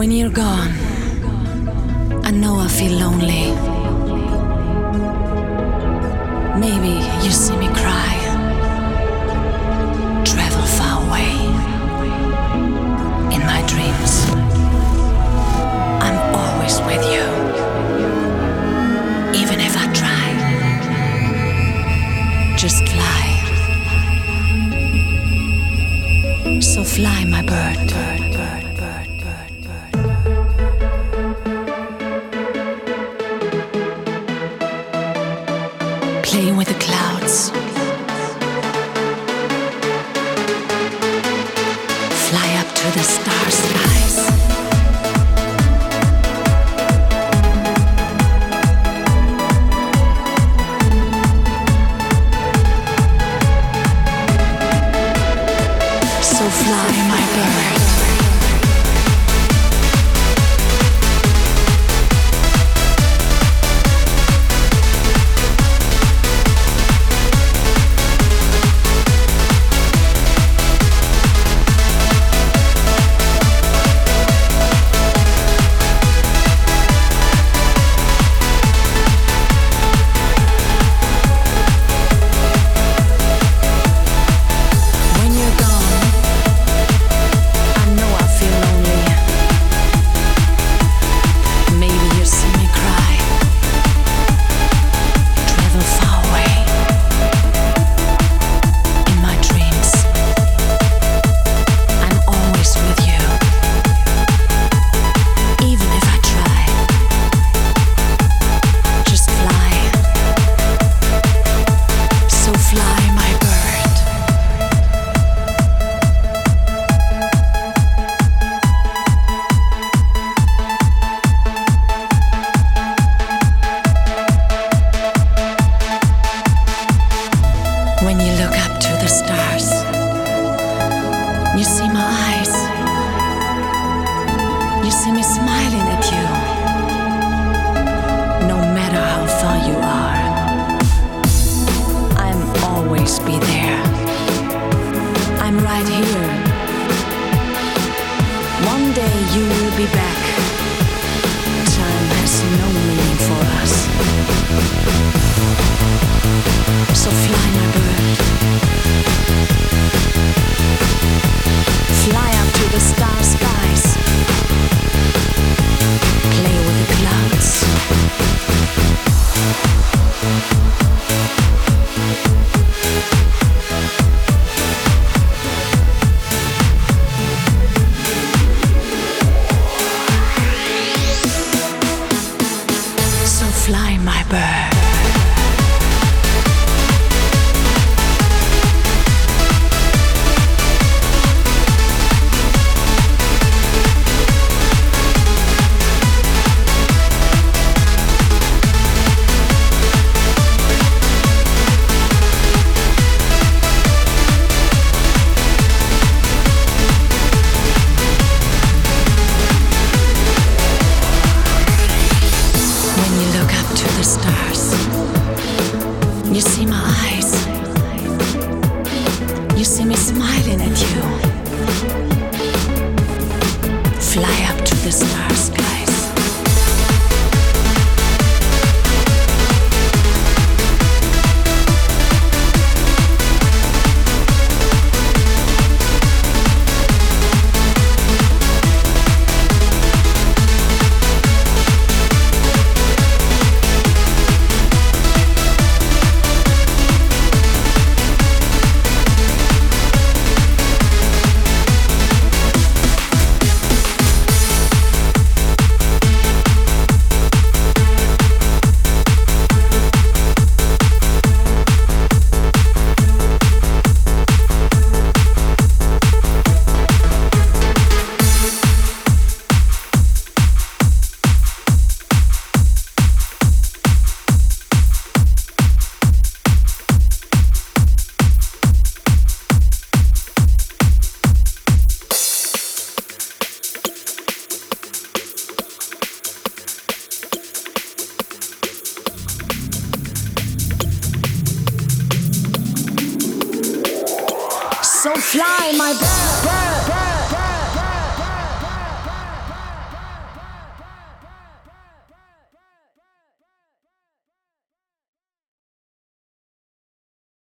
When you're gone, I know I feel lonely. Maybe you see me cry, travel far away. In my dreams, I'm always with you. Even if I try, just fly. So fly, my bird. Play with the clouds. Fly up to the star skies. So fly, my bird. When you look up to the stars, you see my eyes. You see me smiling at you. No matter how far you are, I'm always be there. I'm right here. One day you will be back. Time has no meaning for us. So fly, my bird. Fly up to the star skies. Play with the clouds. So fly, my bird. You see my eyes. You see me smiling at you. Fly up to the star skies. So fly, my bird.